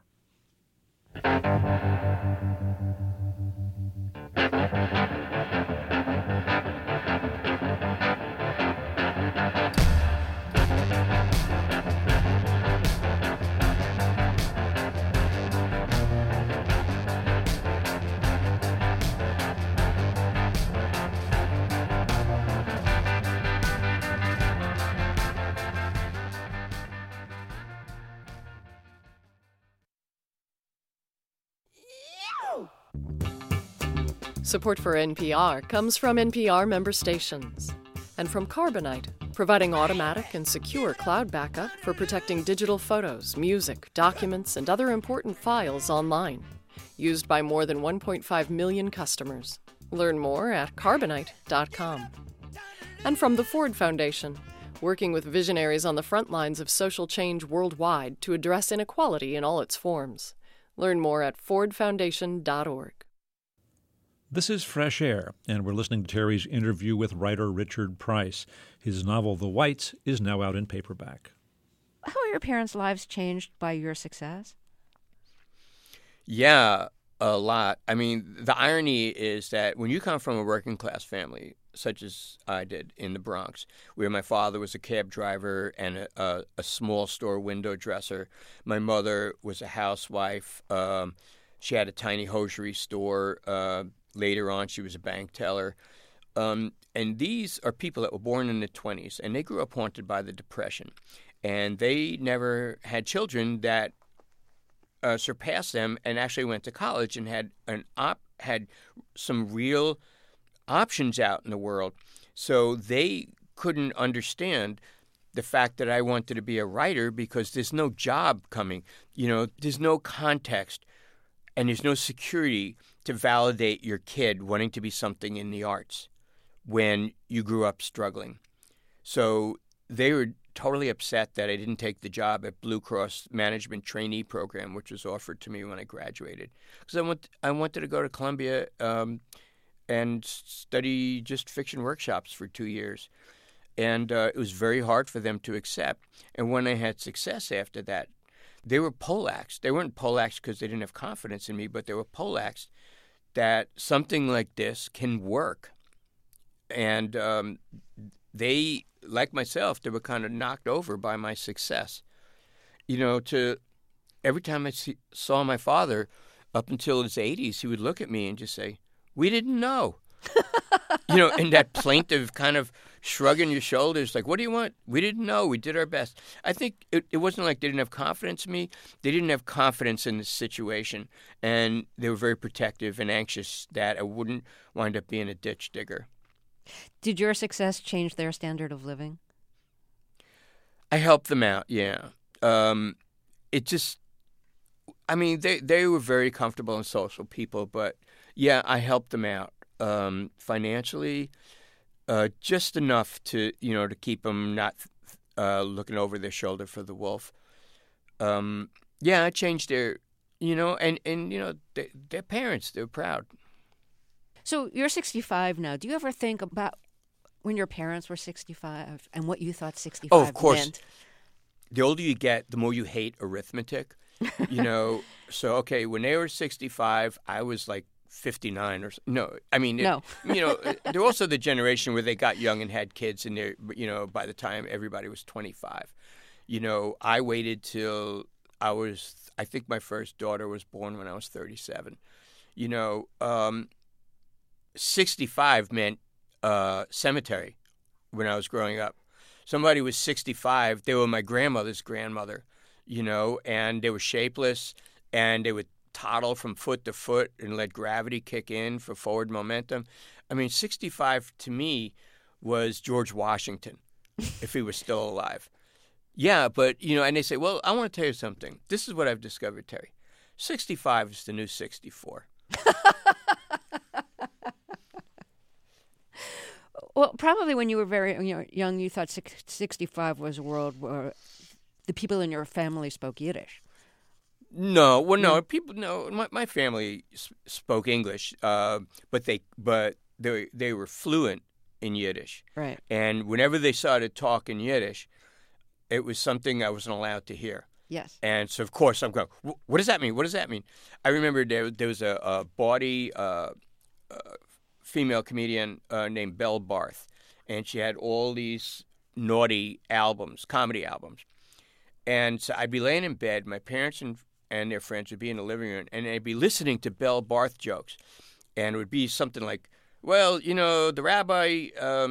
[SPEAKER 5] Support for NPR comes from NPR member stations and from Carbonite, providing automatic and secure cloud backup for protecting digital photos, music, documents, and other important files online. Used by more than 1.5 million customers. Learn more at carbonite.com. And from the Ford Foundation, working with visionaries on the front lines of social change worldwide to address inequality in all its forms. Learn more at fordfoundation.org.
[SPEAKER 1] This is Fresh Air, and we're listening to Terry's interview with writer Richard Price. His novel, The Whites, is now out in paperback.
[SPEAKER 3] How are your parents' lives changed by your success?
[SPEAKER 2] Yeah, a lot. I mean, the irony is that when you come from a working class family, such as I did in the Bronx, where my father was a cab driver and a small store window dresser, my mother was a housewife. She had a tiny hosiery store. Later on, she was a bank teller. And these are people that were born in the 20s, and they grew up haunted by the Depression. And they never had children that surpassed them and actually went to college and had some real options out in the world. So they couldn't understand the fact that I wanted to be a writer because there's no job coming. There's no context and there's no security to validate your kid wanting to be something in the arts when you grew up struggling. So they were totally upset that I didn't take the job at Blue Cross Management Trainee Program, which was offered to me when I graduated. Because I wanted to go to Columbia and study just fiction workshops for 2 years. And it was very hard for them to accept. And when I had success after that, they were poleaxed. They weren't poleaxed because they didn't have confidence in me, but they were poleaxed that something like this can work. And they, like myself, they were kind of knocked over by my success. Every time I saw my father, up until his 80s, he would look at me and just say, "We didn't know." And that plaintive kind of shrugging your shoulders, like, "What do you want? We didn't know. We did our best." I think it wasn't like they didn't have confidence in me. They didn't have confidence in the situation, and they were very protective and anxious that I wouldn't wind up being a ditch digger.
[SPEAKER 3] Did your success change their standard of living?
[SPEAKER 2] I helped them out, yeah. They were very comfortable and social people, but yeah, I helped them out financially, just enough to keep them not looking over their shoulder for the wolf. I changed their, their parents, they were proud.
[SPEAKER 3] So you're 65 now. Do you ever think about when your parents were 65 and what you thought 65 meant?
[SPEAKER 2] Oh, of course. The older you get, the more you hate arithmetic. So, okay, when they were 65, I was like 59 or no. I mean,
[SPEAKER 3] no.
[SPEAKER 2] They're also the generation where they got young and had kids, and by the time everybody was 25. I waited till I think my first daughter was born when I was 37. 65 meant cemetery when I was growing up. Somebody was 65, they were my grandmother's grandmother, and they were shapeless, and they were toddle from foot to foot and let gravity kick in for forward momentum. I mean, 65 to me was George Washington, if he was still alive. Yeah, but, and they say, well, I want to tell you something. This is what I've discovered, Terry. 65 is the new 64.
[SPEAKER 3] Well, probably when you were very young, you thought 65 was a world where the people in your family spoke Yiddish.
[SPEAKER 2] No, well, no, people, no. My family spoke English, but they were fluent in Yiddish.
[SPEAKER 3] Right.
[SPEAKER 2] And whenever they started talking Yiddish, it was something I wasn't allowed to hear.
[SPEAKER 3] Yes.
[SPEAKER 2] And so, of course, I'm going, what does that mean? What does that mean? I remember there was a bawdy female comedian named Belle Barth, and she had all these naughty albums, comedy albums. And so I'd be laying in bed, my parents and their friends would be in the living room, and they'd be listening to Belle Barth jokes. And it would be something like, well, the rabbi,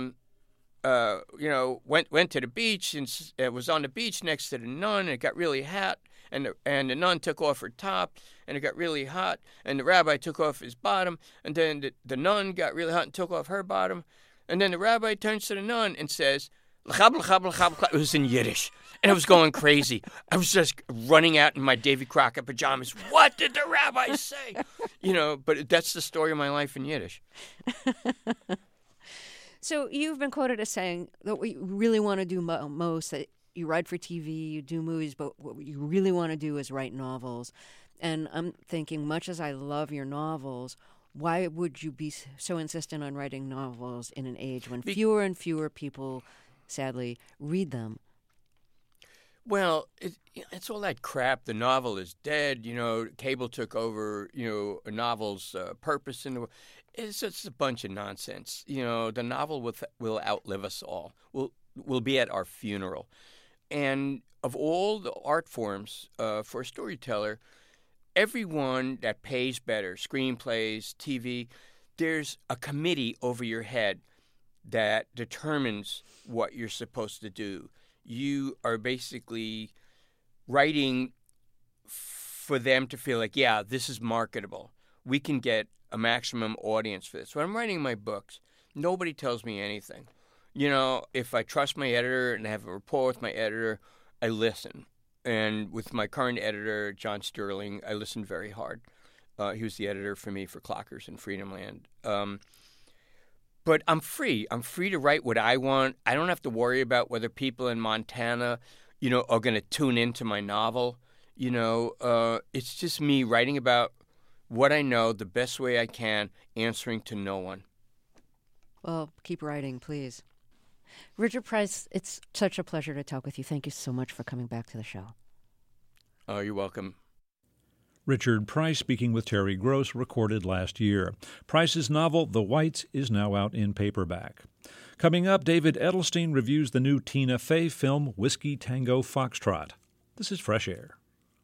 [SPEAKER 2] went to the beach and was on the beach next to the nun, and it got really hot. And the nun took off her top, and it got really hot. And the rabbi took off his bottom, and then the nun got really hot and took off her bottom. And then the rabbi turns to the nun and says, l'chab, l'chab, l'chab, l'chab. It was in Yiddish. And I was going crazy. I was just running out in my Davy Crockett pajamas. What did the rabbi say? But that's the story of my life in Yiddish.
[SPEAKER 3] So you've been quoted as saying that what you really want to do most, that you write for TV, you do movies, but what you really want to do is write novels. And I'm thinking, much as I love your novels, why would you be so insistent on writing novels in an age when fewer and fewer people, sadly, read them?
[SPEAKER 2] Well, it's all that crap. The novel is dead. Cable took over, a novel's purpose in the world. It's just a bunch of nonsense. The novel will outlive us all. Will be at our funeral. And of all the art forms for a storyteller, everyone that pays better, screenplays, TV, there's a committee over your head that determines what you're supposed to do. You are basically writing for them to feel like, yeah, this is marketable. We can get a maximum audience for this. When I'm writing my books, nobody tells me anything. If I trust my editor and have a rapport with my editor, I listen. And with my current editor, John Sterling, I listen very hard. He was the editor for me for Clockers and Freedomland. But I'm free. I'm free to write what I want. I don't have to worry about whether people in Montana, are going to tune into my novel. It's just me writing about what I know the best way I can, answering to no one.
[SPEAKER 3] Well, keep writing, please. Richard Price, it's such a pleasure to talk with you. Thank you so much for coming back to the show.
[SPEAKER 2] Oh, you're welcome.
[SPEAKER 1] Richard Price speaking with Terry Gross, recorded last year. Price's novel, The Whites, is now out in paperback. Coming up, David Edelstein reviews the new Tina Fey film, Whiskey Tango Foxtrot. This is Fresh Air.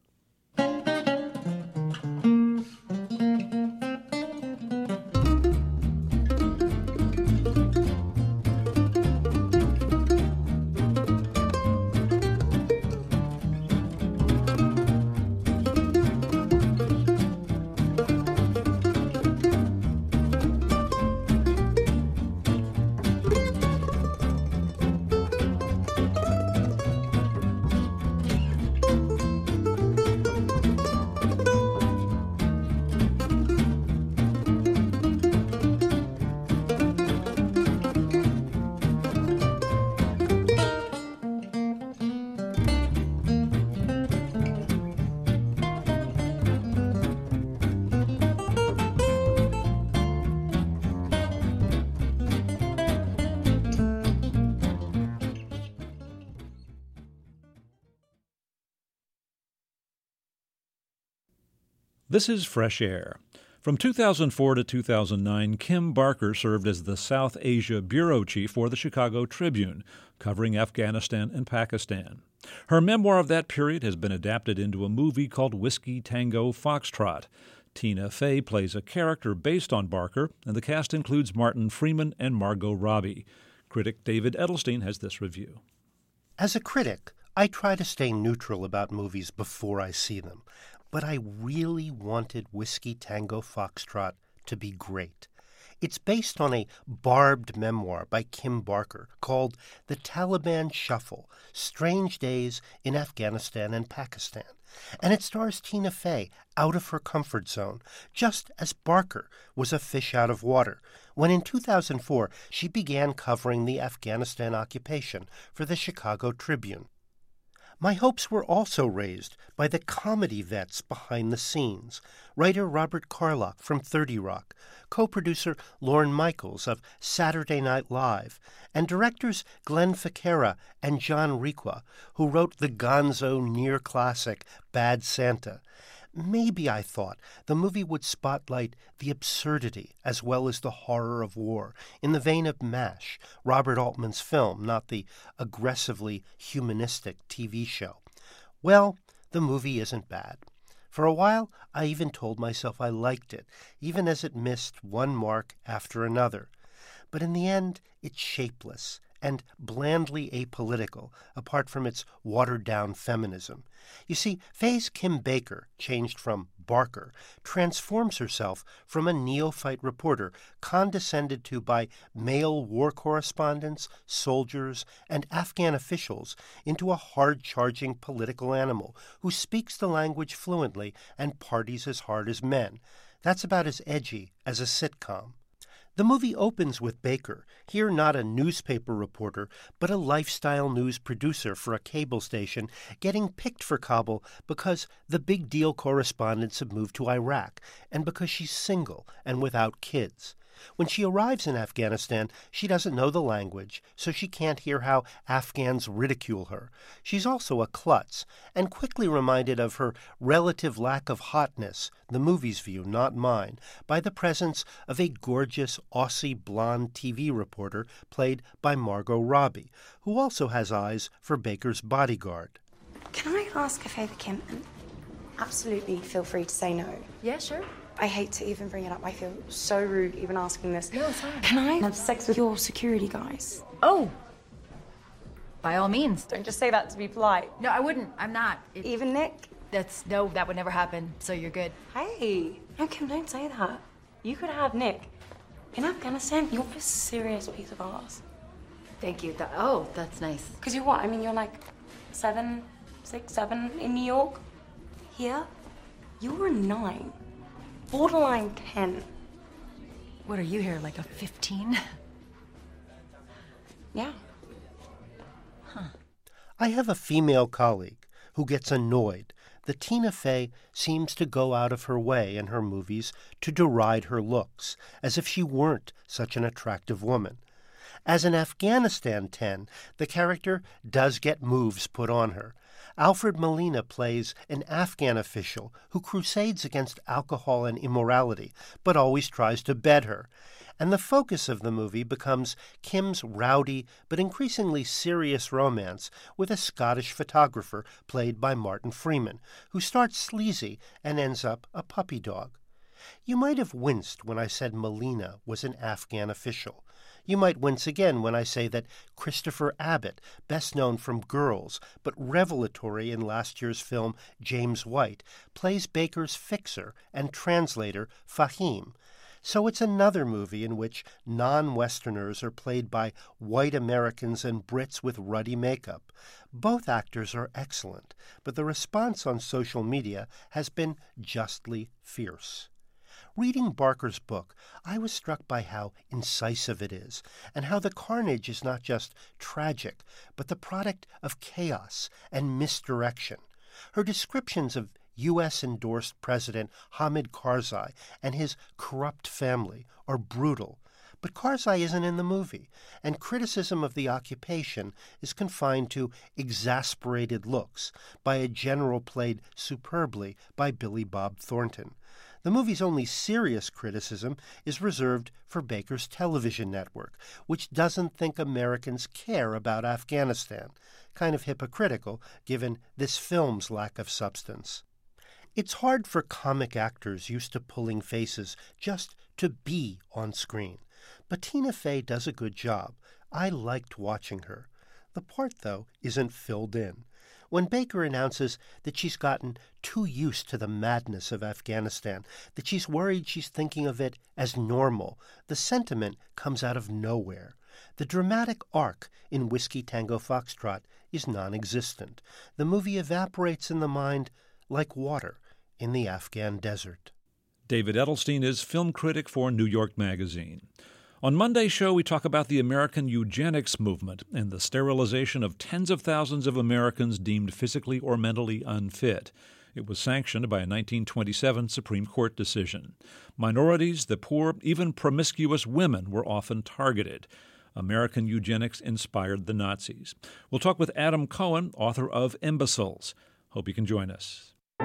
[SPEAKER 1] This is Fresh Air. From 2004 to 2009, Kim Barker served as the South Asia Bureau Chief for the Chicago Tribune, covering Afghanistan and Pakistan. Her memoir of that period has been adapted into a movie called Whiskey Tango Foxtrot. Tina Fey plays a character based on Barker, and the cast includes Martin Freeman and Margot Robbie. Critic David Edelstein has this review.
[SPEAKER 6] As a critic, I try to stay neutral about movies before I see them. but I really wanted Whiskey Tango Foxtrot to be great. It's based on a barbed memoir by Kim Barker called The Taliban Shuffle, Strange Days in Afghanistan and Pakistan. And it stars Tina Fey out of her comfort zone, just as Barker was a fish out of water, when in 2004 she began covering the Afghanistan occupation for the Chicago Tribune. My hopes were also raised by the comedy vets behind the scenes, writer Robert Carlock from 30 Rock, co-producer Lorne Michaels of Saturday Night Live, and directors Glenn Ficarra and John Requa, who wrote the gonzo near-classic Bad Santa. Maybe, I thought, the movie would spotlight the absurdity as well as the horror of war, in the vein of MASH, Robert Altman's film, not the aggressively humanistic TV show. Well, the movie isn't bad. For a while, I even told myself I liked it, even as it missed one mark after another. But in the end, it's shapeless and blandly apolitical, apart from its watered-down feminism. You see, Fey's Kim Baker, changed from Barker, transforms herself from a neophyte reporter condescended to by male war correspondents, soldiers, and Afghan officials into a hard-charging political animal who speaks the language fluently and parties as hard as men. That's about as edgy as a sitcom. The movie opens with Baker, here not a newspaper reporter, but a lifestyle news producer for a cable station, getting picked for Kabul because the big deal correspondents have moved to Iraq, and because she's single and without kids. When she arrives in Afghanistan, she doesn't know the language, so she can't hear how Afghans ridicule her. She's also a klutz, and quickly reminded of her relative lack of hotness, the movie's view, not mine, by the presence of a gorgeous Aussie blonde TV reporter played by Margot Robbie, who also has eyes for Baker's bodyguard.
[SPEAKER 7] Can I ask a favour, Kim? And absolutely feel free to say no.
[SPEAKER 8] Yeah, sure.
[SPEAKER 7] I hate to even bring it up. I feel so rude even asking this.
[SPEAKER 8] No, it's fine.
[SPEAKER 7] Can I have sex with your security guys?
[SPEAKER 8] Oh! By all means.
[SPEAKER 7] Don't just say that to be polite.
[SPEAKER 8] No, I wouldn't. I'm not.
[SPEAKER 7] Even Nick?
[SPEAKER 8] No, that would never happen, so you're good.
[SPEAKER 7] Hey! No, Kim, don't say that. You could have Nick. In Afghanistan, you're a serious piece of ass.
[SPEAKER 8] Thank you. That's nice.
[SPEAKER 7] Because you're what? I mean, you're like 7 in New York. Here, you're a 9. Borderline 10.
[SPEAKER 8] What are you here, like a 15?
[SPEAKER 7] Yeah.
[SPEAKER 8] Huh.
[SPEAKER 6] I have a female colleague who gets annoyed that Tina Fey seems to go out of her way in her movies to deride her looks, as if she weren't such an attractive woman. As an Afghanistan 10, the character does get moves put on her. Alfred Molina plays an Afghan official who crusades against alcohol and immorality, but always tries to bed her. And the focus of the movie becomes Kim's rowdy but increasingly serious romance with a Scottish photographer played by Martin Freeman, who starts sleazy and ends up a puppy dog. You might have winced when I said Molina was an Afghan official. You might wince again when I say that Christopher Abbott, best known from Girls, but revelatory in last year's film James White, plays Baker's fixer and translator Fahim. So it's another movie in which non-Westerners are played by white Americans and Brits with ruddy makeup. Both actors are excellent, but the response on social media has been justly fierce. Reading Barker's book, I was struck by how incisive it is, and how the carnage is not just tragic, but the product of chaos and misdirection. Her descriptions of U.S.-endorsed President Hamid Karzai and his corrupt family are brutal, but Karzai isn't in the movie, and criticism of the occupation is confined to exasperated looks by a general played superbly by Billy Bob Thornton. The movie's only serious criticism is reserved for Baker's television network, which doesn't think Americans care about Afghanistan. Kind of hypocritical, given this film's lack of substance. It's hard for comic actors used to pulling faces just to be on screen. But Tina Fey does a good job. I liked watching her. The part, though, isn't filled in. When Baker announces that she's gotten too used to the madness of Afghanistan, that she's worried she's thinking of it as normal, the sentiment comes out of nowhere. The dramatic arc in Whiskey Tango Foxtrot is non-existent. The movie evaporates in the mind like water in the Afghan desert.
[SPEAKER 1] David Edelstein is film critic for New York Magazine. On Monday's show, we talk about the American eugenics movement and the sterilization of tens of thousands of Americans deemed physically or mentally unfit. It was sanctioned by a 1927 Supreme Court decision. Minorities, the poor, even promiscuous women were often targeted. American eugenics inspired the Nazis. We'll talk with Adam Cohen, author of Imbeciles. Hope you can join us.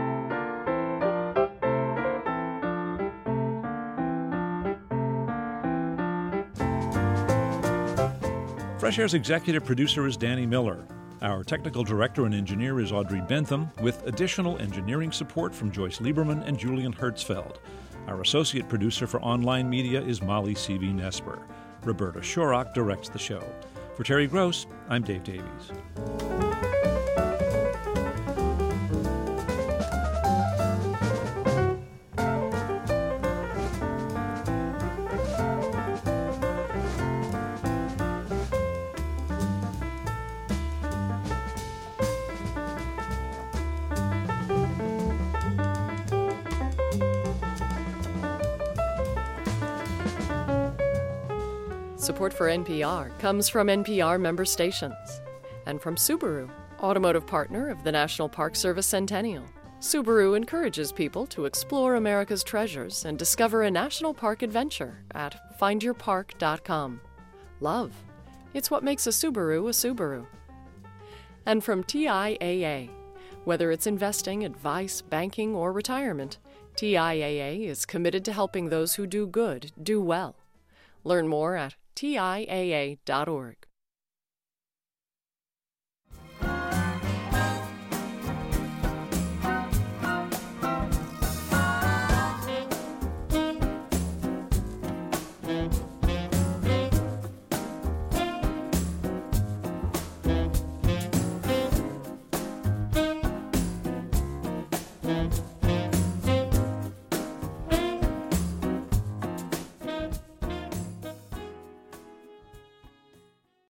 [SPEAKER 1] Fresh Air's executive producer is Danny Miller. Our technical director and engineer is Audrey Bentham, with additional engineering support from Joyce Lieberman and Julian Hertzfeld. Our associate producer for online media is Molly C.V. Roberta Shorrock directs the show. For Terry Gross, I'm Dave Davies.
[SPEAKER 5] Support for NPR comes from NPR member stations and from Subaru, automotive partner of the National Park Service Centennial. Subaru encourages people to explore America's treasures and discover a national park adventure at findyourpark.com. Love. It's what makes a Subaru a Subaru. And from TIAA. Whether it's investing, advice, banking, or retirement, TIAA is committed to helping those who do good do well. Learn more at TIAA.org.